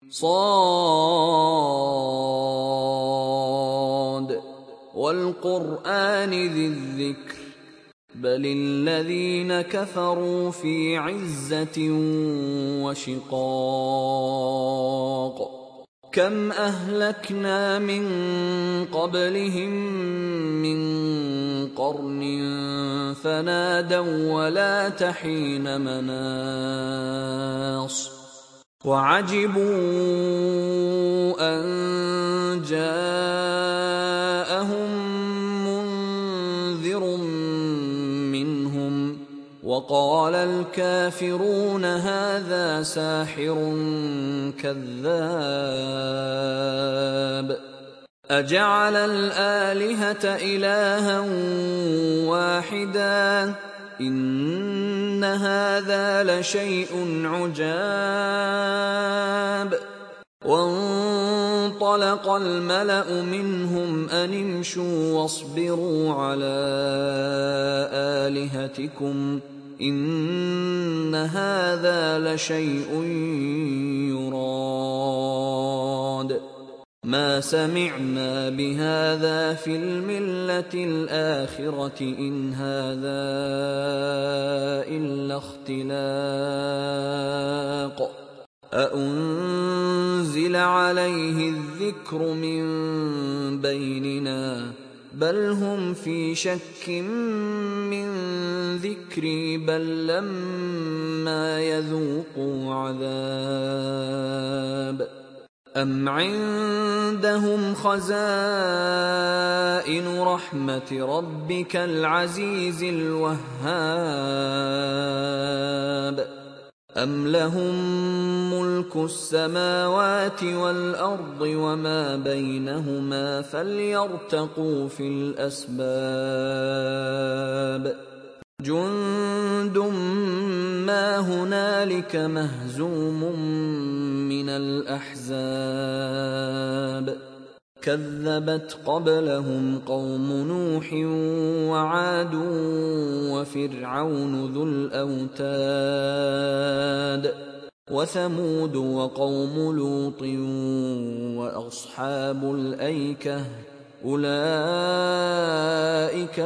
صاد والقرآن ذي الذكر بل الذين كفروا في عزة وشقاق كم أهلكنا من قبلهم من قرن فنادوا ولا تحين مناص وعجبوا أن جاءهم منذر منهم وقال الكافرون هذا ساحر كذاب أجعل الآلهة إلها واحدا إن هذا لشيء عجاب وانطلق الملأ منهم أن امشوا واصبروا على آلهتكم إن هذا لشيء يراد ما سمعنا بهذا في الملة الآخرة إن هذا إلا اختلاق أأنزل عليه الذكر من بيننا بل هم في شك من ذكري بل لما يذوقوا عذاب أم عندهم خزائن رحمة ربك العزيز الوهاب أم لهم ملك السماوات والأرض وما بينهما فليرتقوا في الأسباب جند ما هنالك مهزوم من الأحزاب كذبت قبلهم قوم نوح وعاد وفرعون ذو الأوتاد وثمود وقوم لوط وأصحاب الأيكة أولئك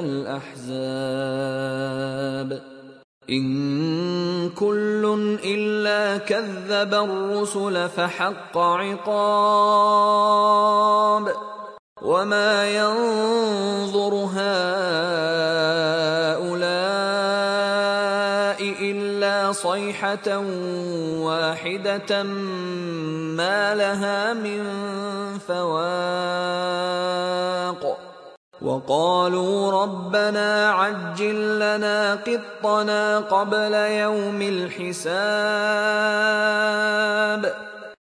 الأحزاب إن كل إلا كذب الرسل فحق عقاب وما ينظر هؤلاء إلا صيحة واحدة ما لها من فواق وقالوا ربنا عجل لنا قطنا قبل يوم الحساب